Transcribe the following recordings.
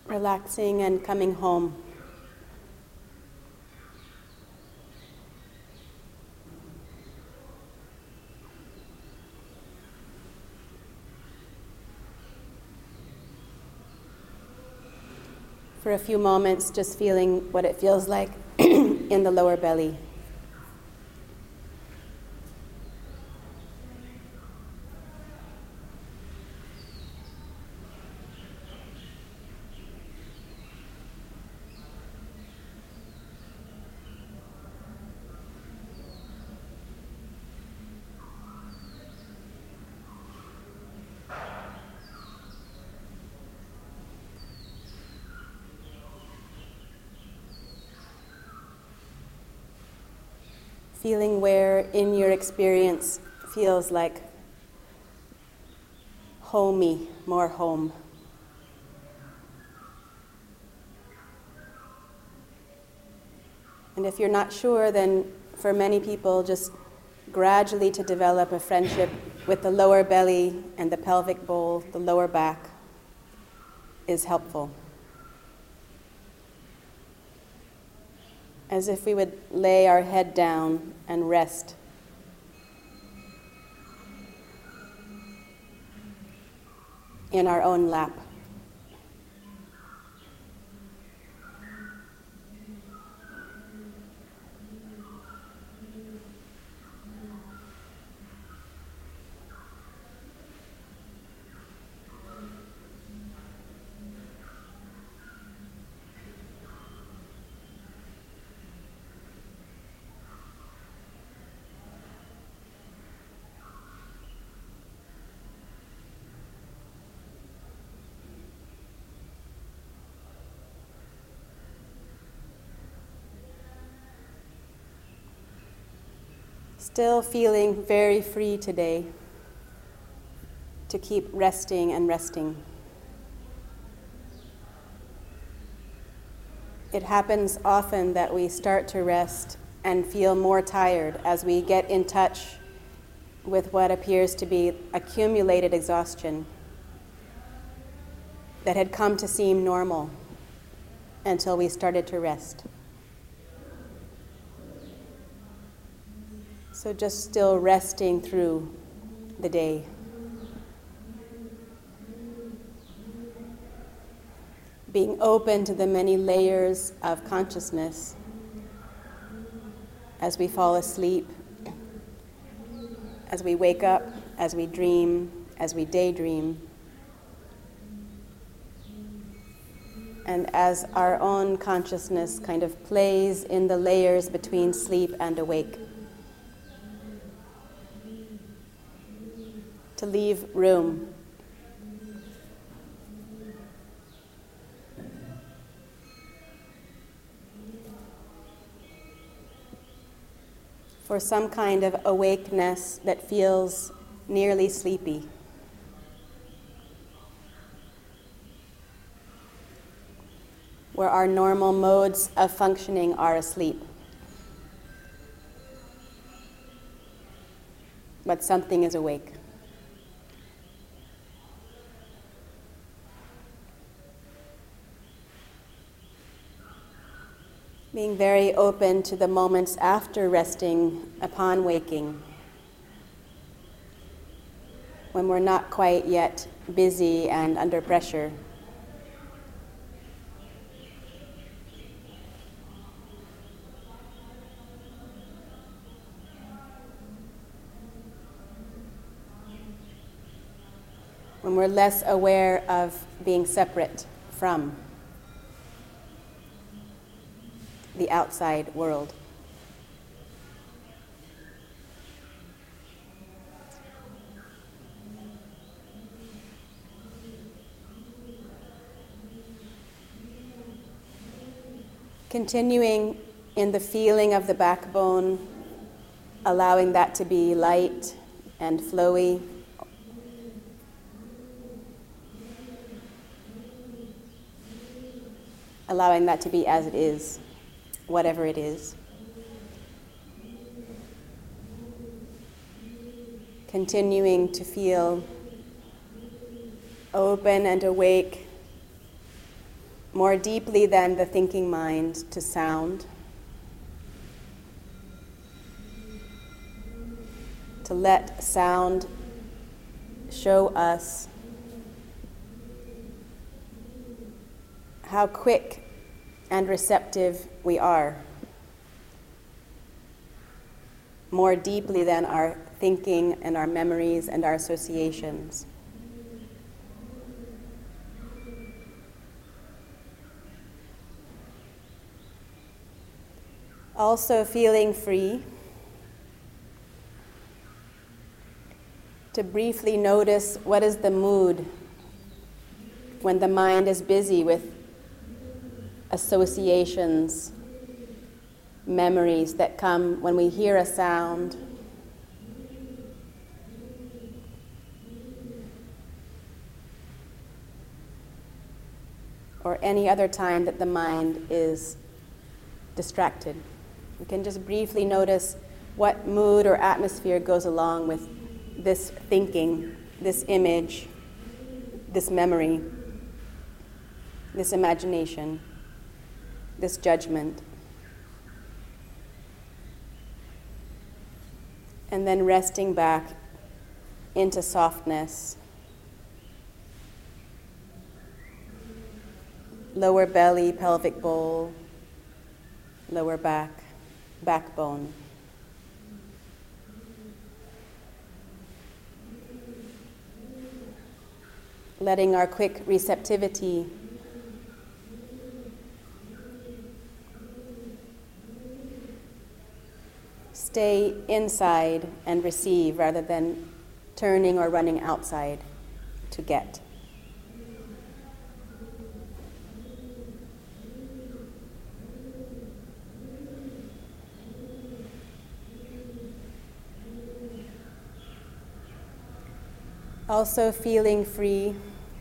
Relaxing and coming home. For a few moments, just feeling what it feels like in the lower belly. Feeling where in your experience feels like homey, more home. And if you're not sure, then for many people, just gradually to develop a friendship with the lower belly and the pelvic bowl, the lower back, is helpful. As if we would lay our head down and rest. In our own lap. Still feeling very free today to keep resting and resting. It happens often that we start to rest and feel more tired as we get in touch with what appears to be accumulated exhaustion that had come to seem normal until we started to rest. So just still resting through the day. Being open to the many layers of consciousness as we fall asleep, as we wake up, as we dream, as we daydream, and as our own consciousness kind of plays in the layers between sleep and awake. To leave room for some kind of awakeness that feels nearly sleepy. Where our normal modes of functioning are asleep. But something is awake. Being very open to the moments after resting upon waking, when we're not quite yet busy and under pressure. When we're less aware of being separate from the outside world. Continuing in the feeling of the backbone, allowing that to be light and flowy. Allowing that to be as it is, whatever it is. Continuing to feel open and awake more deeply than the thinking mind to sound, to let sound show us how quick and receptive we are, more deeply than our thinking and our memories and our associations. Also feeling free to briefly notice what is the mood when the mind is busy with associations, memories that come when we hear a sound, or any other time that the mind is distracted. We can just briefly notice what mood or atmosphere goes along with this thinking, this image, this memory, this imagination, this judgment. And then resting back into softness, lower belly, pelvic bowl, lower back, backbone. Letting our quick receptivity stay inside and receive rather than turning or running outside to get. Also feeling free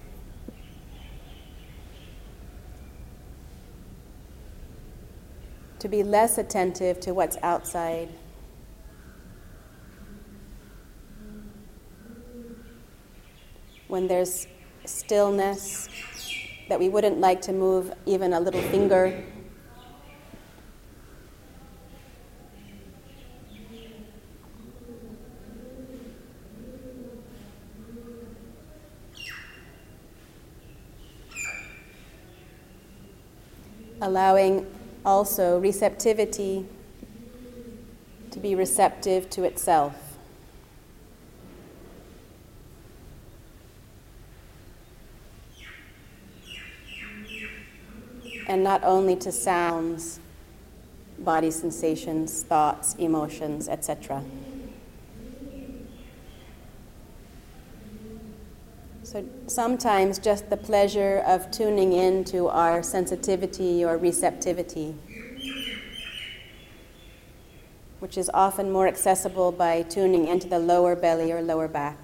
to be less attentive to what's outside. When there's stillness, that we wouldn't like to move even a little finger. Allowing also receptivity to be receptive to itself. And not only to sounds, body sensations, thoughts, emotions, etc. So sometimes just the pleasure of tuning in to our sensitivity or receptivity, which is often more accessible by tuning into the lower belly or lower back.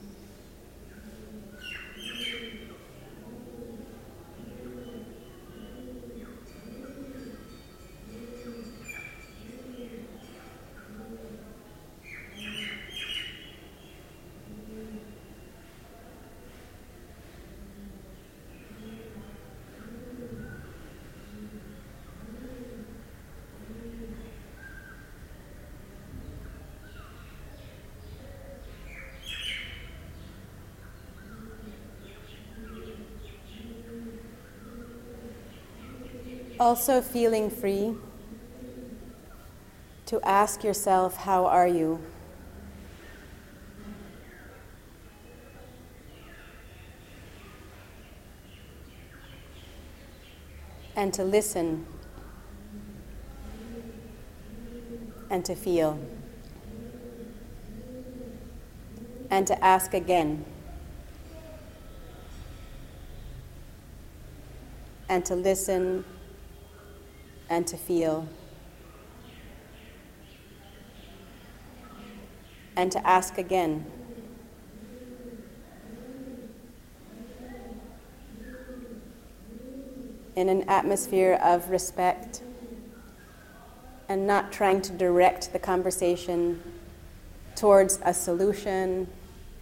Also feeling free to ask yourself, how are you? And to listen and to feel and to ask again and to listen and to feel, and to ask again. In an atmosphere of respect and not trying to direct the conversation towards a solution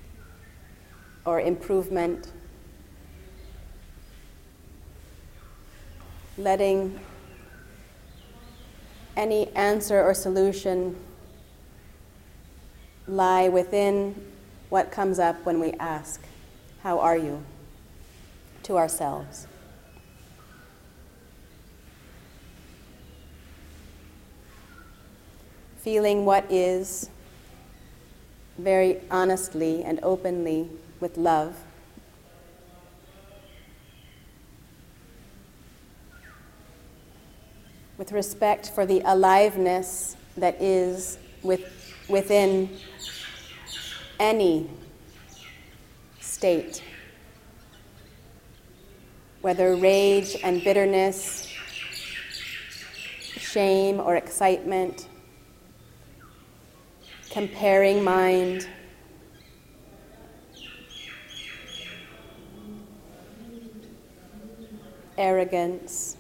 or improvement, letting any answer or solution lie within what comes up when we ask, "How are you?" to ourselves. Feeling what is very honestly and openly with love. With respect for the aliveness that is within any state, whether rage and bitterness, shame or excitement, comparing mind, arrogance,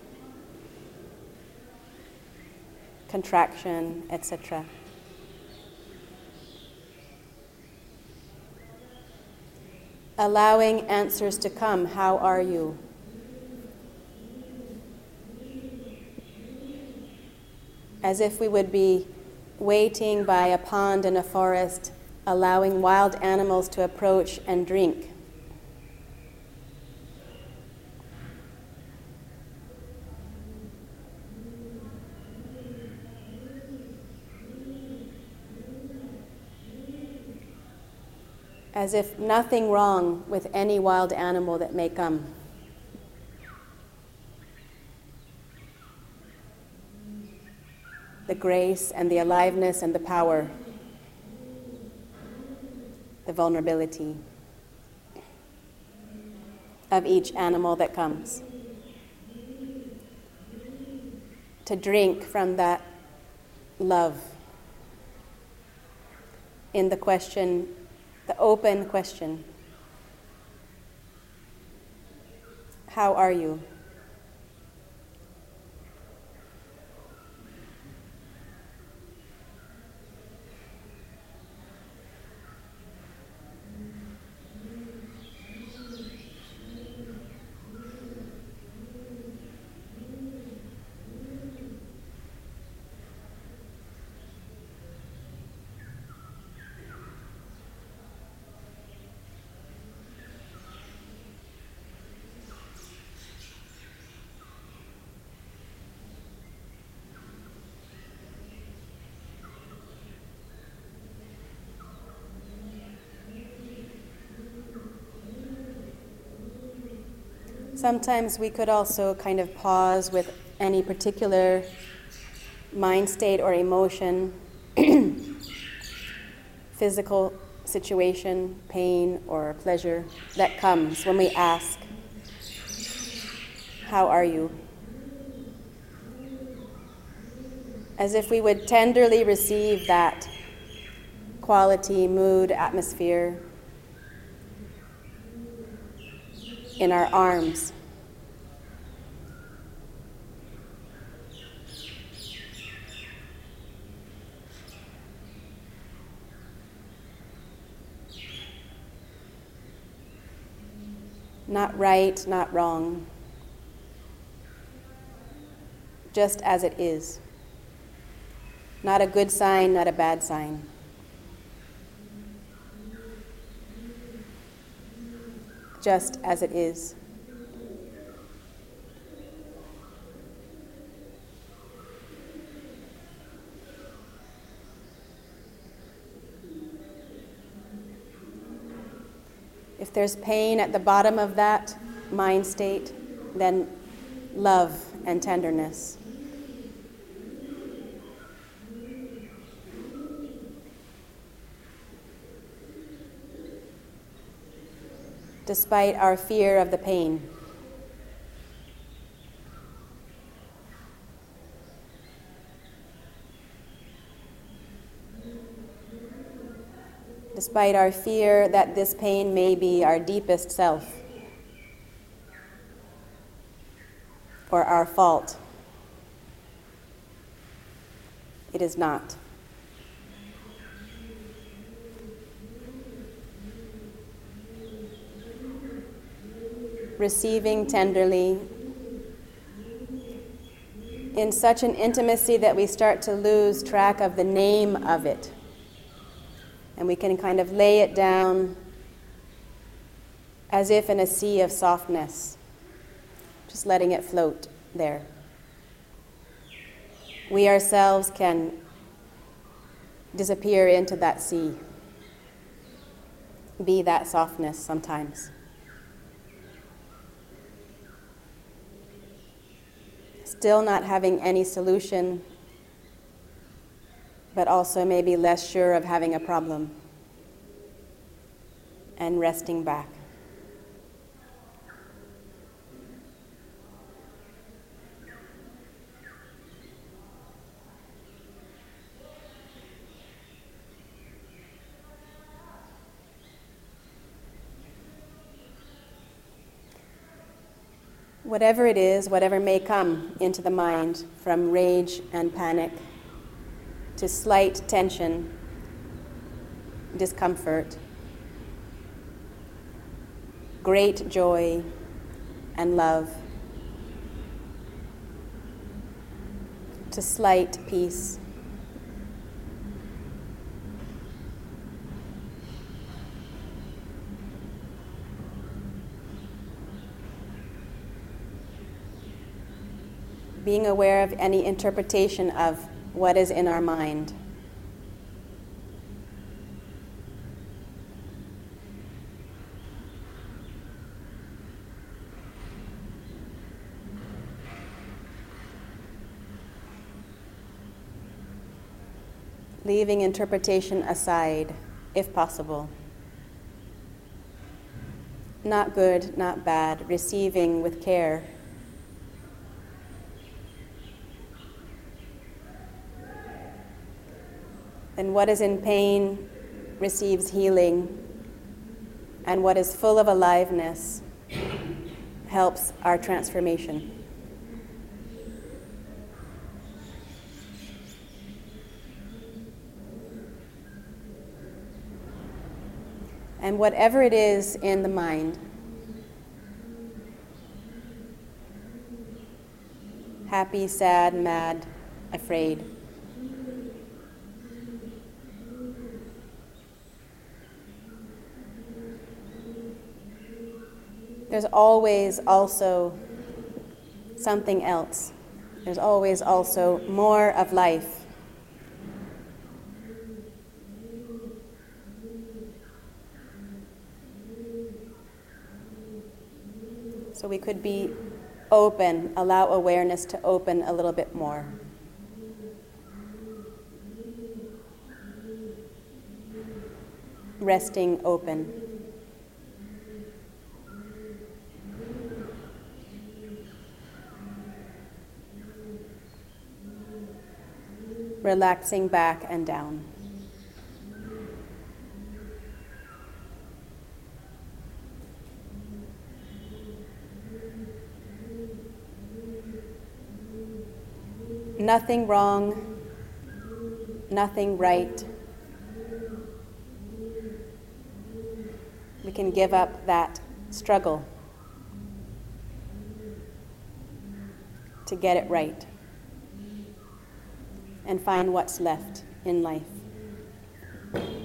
contraction, etc. Allowing answers to come. How are you? As if we would be waiting by a pond in a forest, allowing wild animals to approach and drink. As if nothing wrong with any wild animal that may come. The grace and the aliveness and the power, the vulnerability of each animal that comes. To drink from that love in the question, the open question, how are you? Sometimes we could also kind of pause with any particular mind state or emotion, physical situation, pain or pleasure that comes when we ask, how are you? As if we would tenderly receive that quality, mood, atmosphere in our arms. Not right, not wrong. Just as it is. Not a good sign, not a bad sign. Just as it is. If there's pain at the bottom of that mind state, then love and tenderness. Despite our fear of the pain. Despite our fear that this pain may be our deepest self or our fault. It is not. Receiving tenderly in such an intimacy that we start to lose track of the name of it. And we can kind of lay it down as if in a sea of softness, just letting it float there. We ourselves can disappear into that sea, be that softness sometimes. Still not having any solution, but also maybe less sure of having a problem, and resting back. Whatever it is, whatever may come into the mind, from rage and panic to slight tension, discomfort, great joy and love, to slight peace, being aware of any interpretation of what is in our mind. Leaving interpretation aside, if possible. Not good, not bad, receiving with care. And what is in pain receives healing, and what is full of aliveness helps our transformation. And whatever it is in the mind, happy, sad, mad, afraid, there's always also something else. There's always also more of life. So we could be open, allow awareness to open a little bit more. Resting open. Relaxing back and down. Nothing wrong, nothing right. We can give up that struggle to get it right and find what's left in life.